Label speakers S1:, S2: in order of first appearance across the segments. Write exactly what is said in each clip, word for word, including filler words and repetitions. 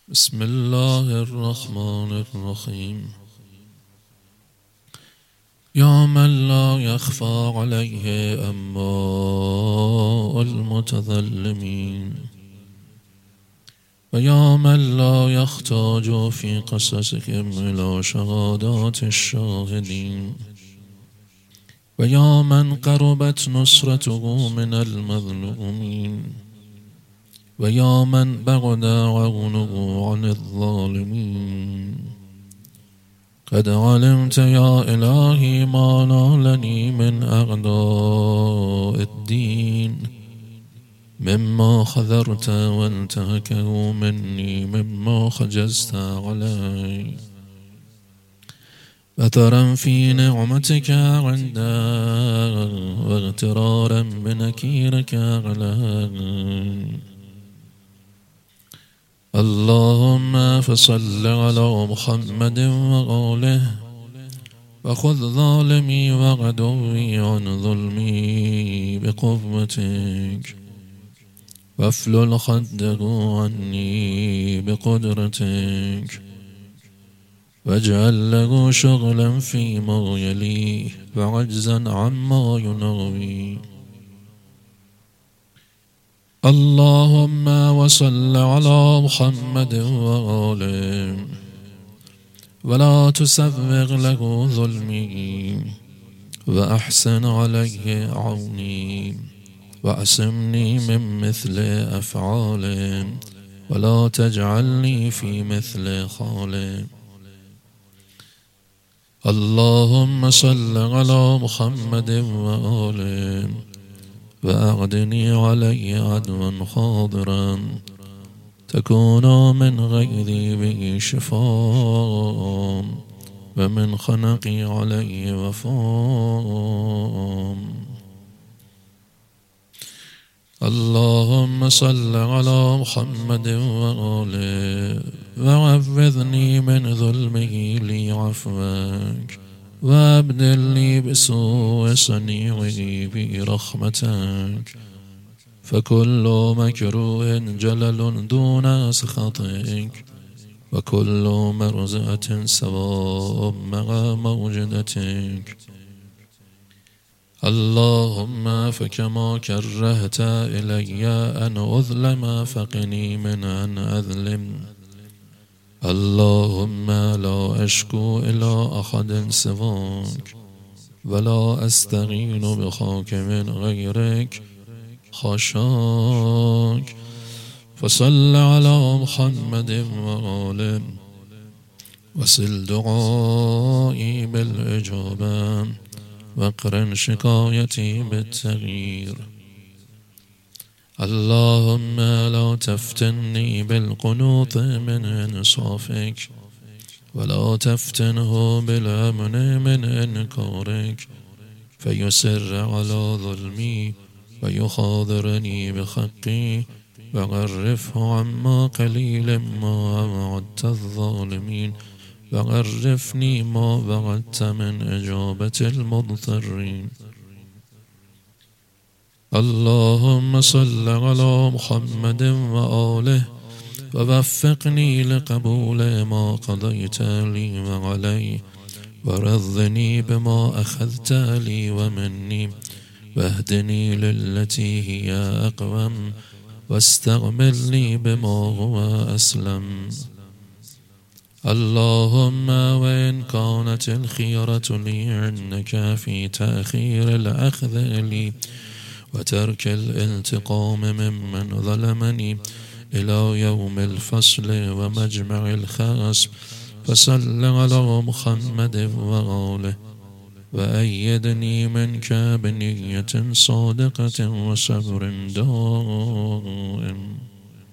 S1: بسم الله الرحمن الرحيم. يا من لا يخفى عليه أنباء المتظلمين، ويا من لا يحتاج في قصصهم إلى شهادات الشاهدين، ويا من قربت نصرته من المظلومين، ويا من بعد عونه عن الظالمين. قد علمت يا إلهي ما نالني من أعداء الدين، مما خذرت وانتهكه مني مما خجزت علي، وثرا في نعمتك عنده واغترارا بنكيرك علي. اللهم فصل على محمد وآله، وخذ ظالمي وعدوي عن ظلمي بقوتك، وافلل خده عني بقدرتك، واجعل له شغلا فيما يليه وعجزا عما يناوي. اللهم وصل على محمد وآله، ولا تسوغ له ظلمي، وأحسن عليه عوني، وأعصمني من مثل أفعاله، ولا تجعلني في مثل خاله. اللهم صل على محمد وآله، وأعدني علي عدوا حاضرا تكون من غيري به شفاء، ومن خنقي علي وفاء. اللهم صل على محمد وآله، وعوذني من ظلمه لي عفوك، وابدلني بسوء صنيعه برحمتك، فكل مكروه جلل دون سخطك، وكل مرزقة سواء مع موجدتك. اللهم فكما كرهت إلي أن أظلم فقني من أن أظلم. اللهم لا أشكو إلى أحد سواك، ولا أستغين بخاك من غيرك خشاك. فصل على محمد وآله، وصل دعائي بالإجابة، وقرن شكايتي بالتغيير. اللهم لا تفتني بالقنوط من إنصافك، ولا تفتنه بالأمن من إنكارك، فيسر على ظلمي ويخاذرني بحقي، وعرفه عما قليل ما وعدت الظالمين، وعرفني ما وعدت من إجابة المضطرين. اللهم صل على محمد وآله، ووفقني لقبول ما قضيت لي وعلي، ورضني بما أخذت لي ومني، واهدني للتي هي أقوم، واستغملني بما هو أسلم. اللهم وإن كانت الخيرة لي عندك في تأخير الأخذ لي وترك الانتقام ممن ظلمني إلى يوم الفصل ومجمع الخصم، فصل على محمد وآله، وأيدني منك بنية صادقة وصبر دائم،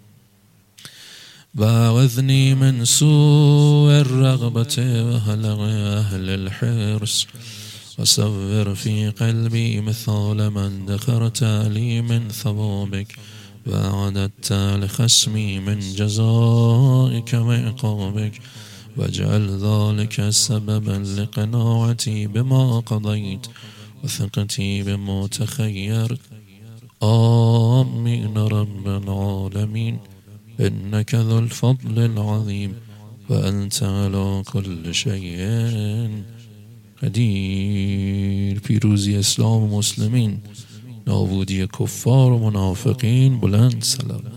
S1: وأعوذني من سوء الرغبة وهلع أهل الحرص، وصور في قلبي مثال من ذكرت لي من ثوابك، وأعددت لخصمي من جزائك وعقابك، واجعل ذلك سببا لقناعتي بما قضيت وثقتي بما تخيرت. آمين رب العالمين. إنك ذو الفضل العظيم وأنت على كل شيء قدیر. پیروزی اسلام و مسلمین، نابودی کفار و منافقین. بلند سلام.